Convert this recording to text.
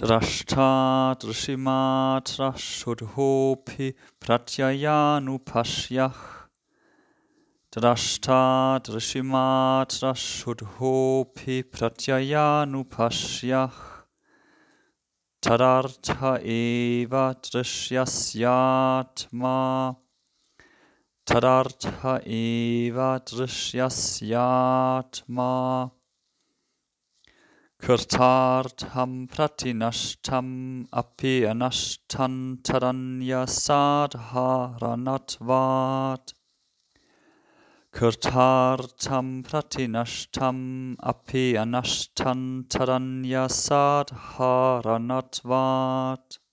Drashta Drishimat Shudhopi Pratyayanupashyah. Drashta Drishimat Shudhopi Pratyayanupashyah. Tadartha eva drisyasyatma. Tadartha eva drisyasyatma. Kirtartham pratinashtam api anashtan taranya sadharanatvat. Kirtartham pratinashtam api anashtan taranya sadharanatvat.